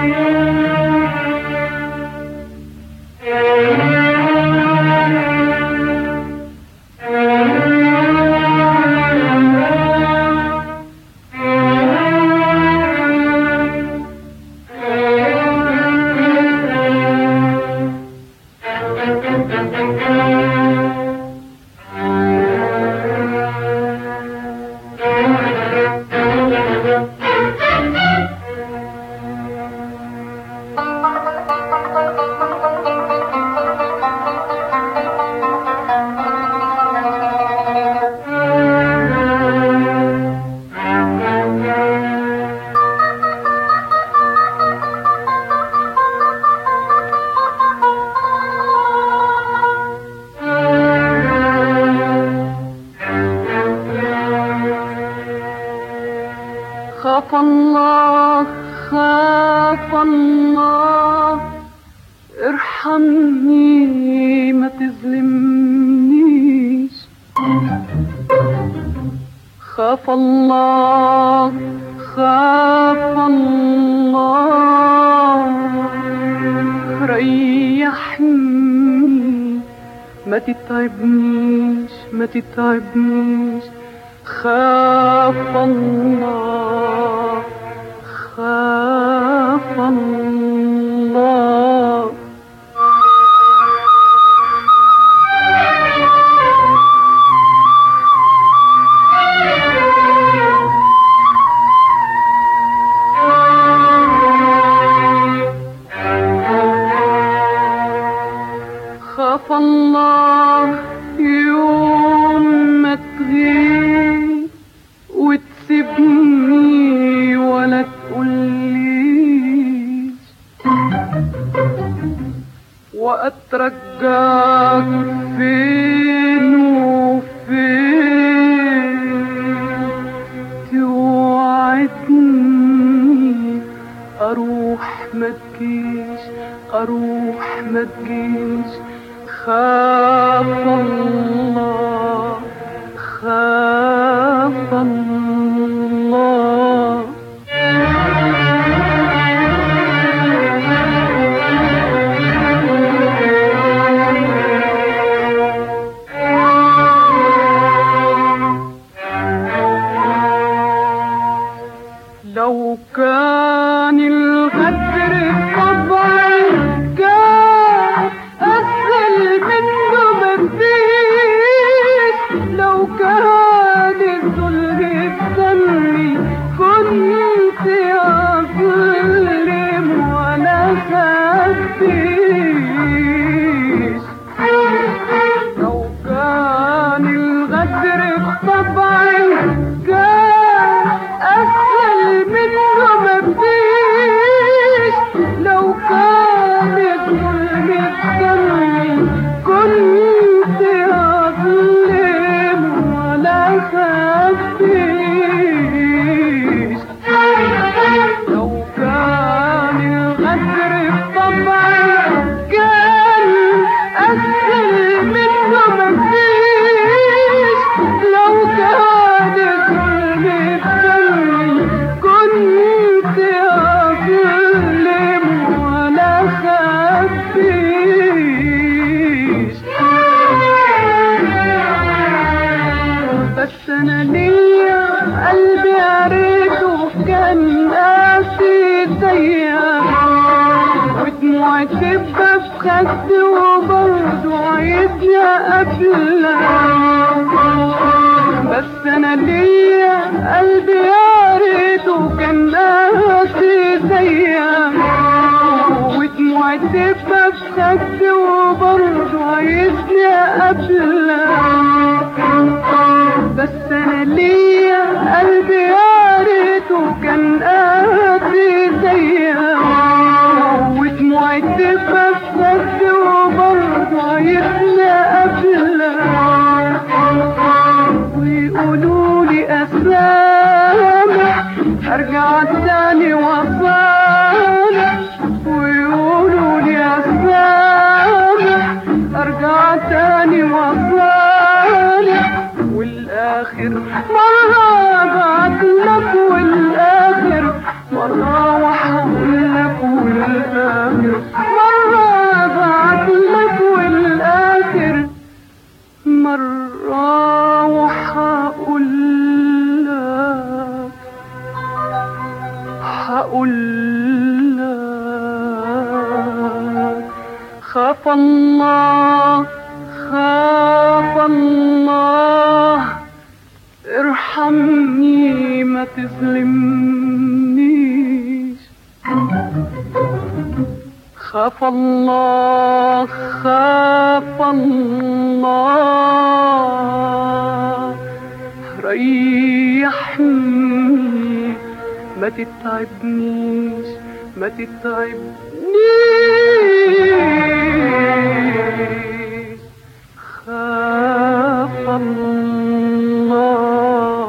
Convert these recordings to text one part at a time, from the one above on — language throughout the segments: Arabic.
خاف الله خاف الله ارحمني ما تظلمنيش. خاف الله خاف الله ريحني ما تتعبنيش ما تتعبنيش. خاف الله خاف الله خاف الله يوم ما تغيب وتسيبني ولا تقوليش، وأترجاك فين وفين توعدني أروح ما تجيش أروح ما تجيش. خاف الله خاف الله لو كان الغدر طبعا كان أسهل منه مفيش، لو كان الظلم بذنبي كنت أظلم ولا خفيش. لو كان الغدر طبعا كان أسهل منه مفيش، لو كان الظلم بذنبي كنت أظلم ولا خفيش. لو كان الغدر طبعا كان أسهل منه مفيش، لو كان الظلم بذنبي كنت أظلم ولا خفيش. بس أنا ليا قلبي قريته كان قاسي زيك، ودموعي تبقى في خدي وبرضه عايزني أقابلك. بس أنا ليا قلبي قريته كان قاسي زيك، ودموعي تبقى في خدي وبرضه عايزني أقابلك. بس أنا ليا قلبي قريته كان قاسي زيك، ودموعي تبقى في خدي وبرضه عايزني أقابلك. ويقولولي أسامح أرجع تاني وأصالح، ويقولولي أسامح أرجع تاني وأصالح، والآخر مرة أبعتلك والآخر مرة وأقولك وهقول خاف الله خاف الله ارحمني ما تظلمنيش خاف الله خاف الله ريحني ما تتعبنيش ما تتعبنيش خاف الله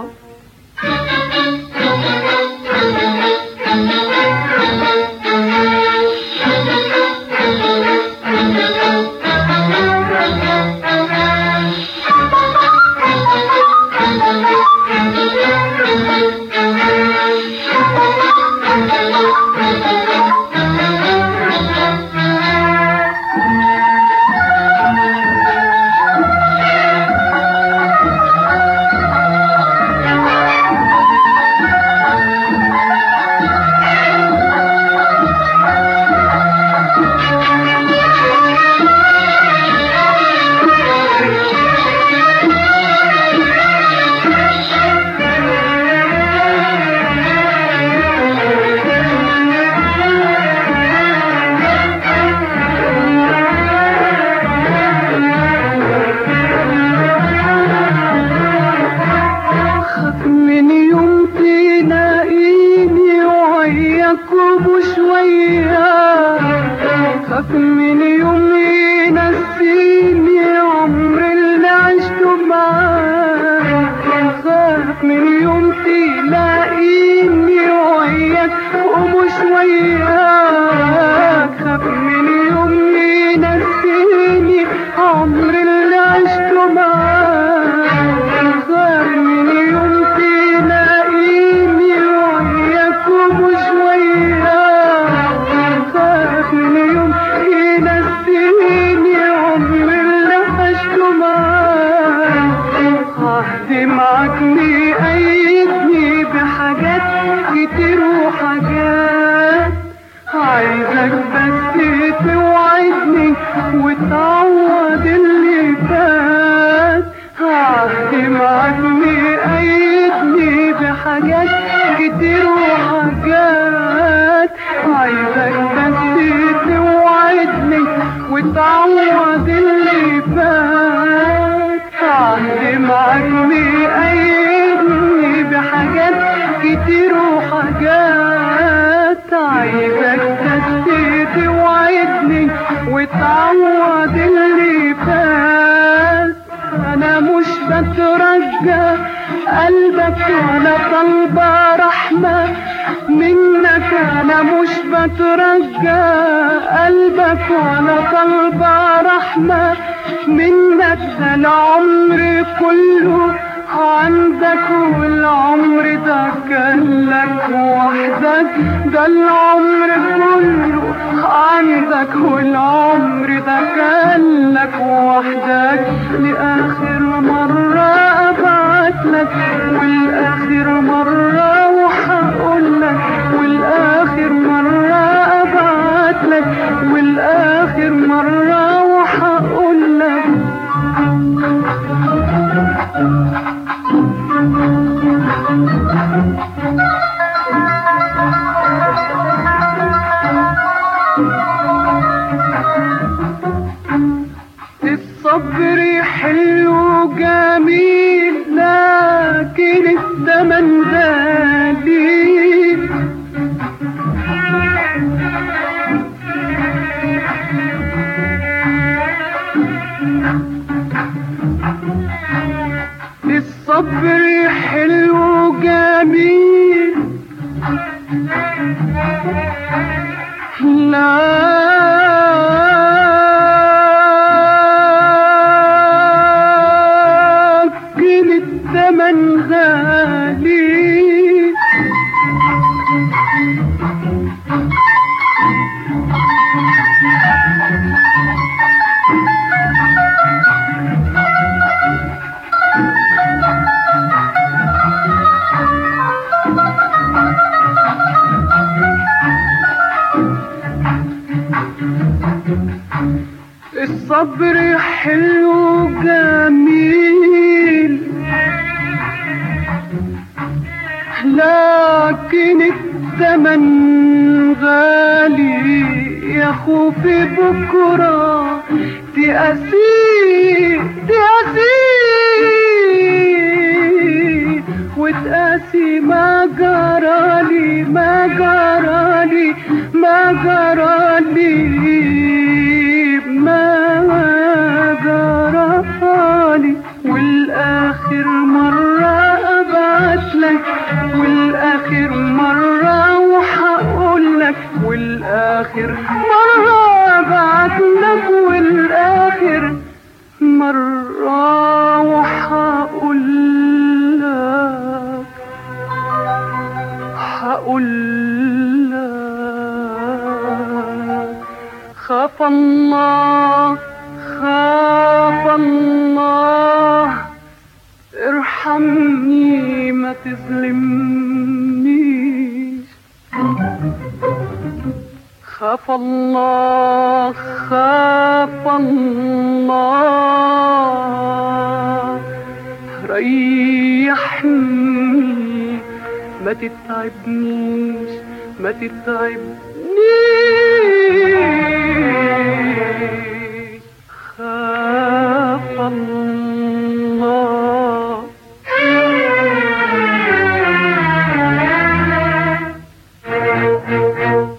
خاف من يوم ينسيني عمر اللي عشته معاك خاف من يوم تلاقيني وياك ومش وياك خاف من يوم ينسيني عمر اللي عشته معاك خاف من يوم تلاقيني وياك ومش وياك خاف من يوم ينسيني عمر اللي عشته معاك عهد معاك مقيدني بحاجات كتير وحاجات عايزك بس توعدني وتعوض اللي فات عهد معاك مقيدني بحاجات كتير وحاجات عايزك بس توعدني وتعوض اللي فات عهد معاك مقيدني بحاجات كتير وحاجات عايزك بس توعدني وتعوض اللي فات انا مش بترجى قلبك وانا طالبة رحمة منك انا مش بترجى قلبك وانا طالبة رحمة منك ده العمر كله عندك والعمر ده كان لك وحدك ده العمر كله عندك والعمر ده كان لك وحدك لآخر مرة أبعتلك والآخر مرة وحقولك والآخر مرة أبعتلك والآخر مرة وحقولك الصبر حلو جميل لكن الزمن ذليل الصبر حلو جميل لكن الثمن غالي الصبر حلو جميل، لكن الثمن غالي، يا خوفي بكرة تقاسيه وتقاسي ما جرالي ما جرالي ما جرالي ما جرالي. والآخر مرة أبعتلك، والآخر مرة وحقولك، والآخر مرة أبعتلك، والآخر مرة وحقولك، خاف الله خاف الله ارحمني ما تظلمنيش. خاف الله خاف الله ريحني ما تتعبنيش ما تتعبنيش. خاف الله